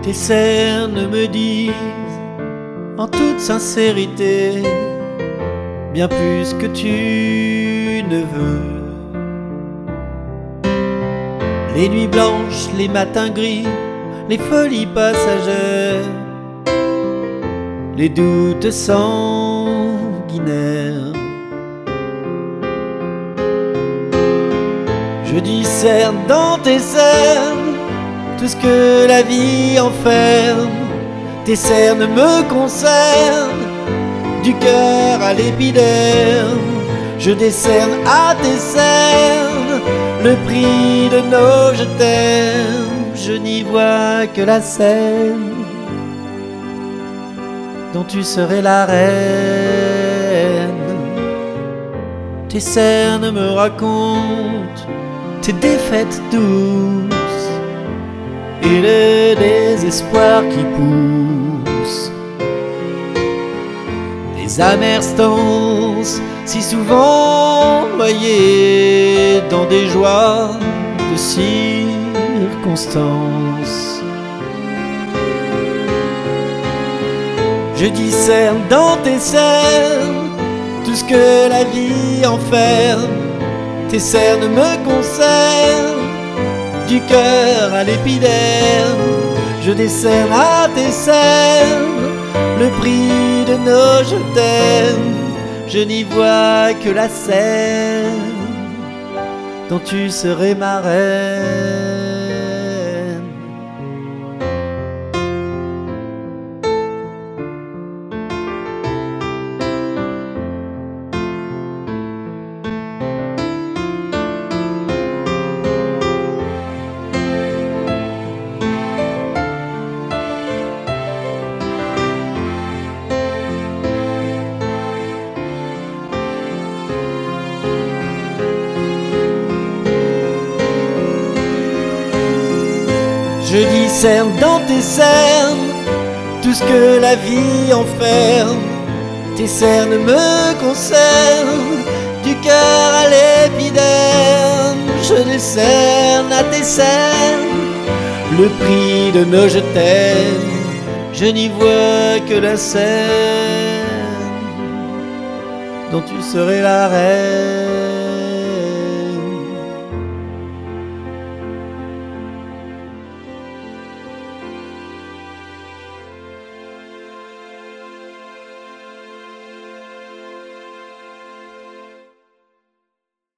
Tes cernes me disent en toute sincérité bien plus que tu ne veux. Les nuits blanches, les matins gris, les folies passagères, les doutes sanguinaires. Je discerne dans tes cernes tout ce que la vie enferme. Tes cernes me concernent du cœur à l'épiderme. Je décerne à tes cernes le prix de nos je t'aime. Je n'y vois que la scène dont tu serais la reine. Tes cernes me racontent tes défaites douces et le désespoir qui pousse. Les amères stances si souvent noyées dans des joies de circonstances. Je discerne dans tes cernes tout ce que la vie enferme. Tes cernes me concernent du cœur à l'épiderme. Je décerne à tes cernes le prix de nos je t'aime. Je n'y vois que la scène dont tu serais ma reine. Je discerne dans tes cernes tout ce que la vie enferme. Tes cernes me concernent du cœur à l'épiderme. Je décerne à tes cernes le prix de nos je t'aime. Je n'y vois que la scène dont tu serais la reine.